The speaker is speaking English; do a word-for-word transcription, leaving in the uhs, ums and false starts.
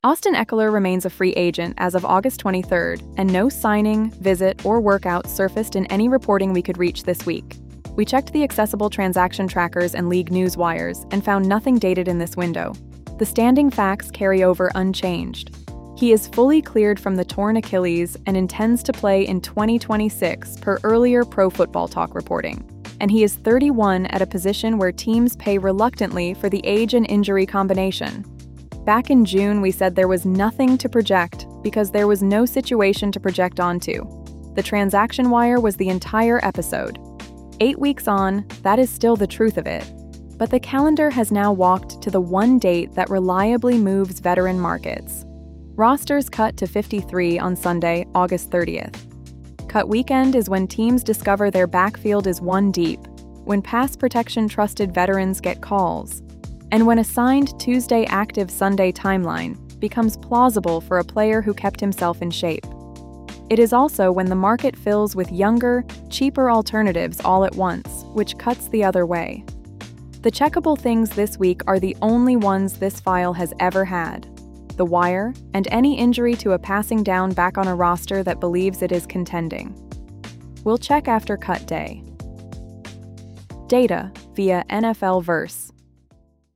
Austin Ekeler remains a free agent as of August twenty-third, and no signing, visit, or workout surfaced in any reporting we could reach this week. We checked the accessible transaction trackers and league news wires and found nothing dated in this window. The standing facts carry over unchanged. He is fully cleared from the torn Achilles and intends to play in twenty twenty-six per earlier Pro Football Talk reporting. And he is thirty-one at a position where teams pay reluctantly for the age and injury combination. Back in June, we said there was nothing to project because there was no situation to project onto. The transaction wire was the entire episode. Eight weeks on, that is still the truth of it. But the calendar has now walked to the one date that reliably moves veteran markets. Rosters cut to fifty-three on Sunday, August thirtieth. Cut weekend is when teams discover their backfield is one deep, when pass protection trusted veterans get calls, and when a signed Tuesday active Sunday timeline becomes plausible for a player who kept himself in shape. It is also when the market fills with younger, cheaper alternatives all at once, which cuts the other way. The checkable things this week are the only ones this file has ever had: the wire and any injury to a passing down back on a roster that believes it is contending. We'll check after cut day. Data via N F L Verse.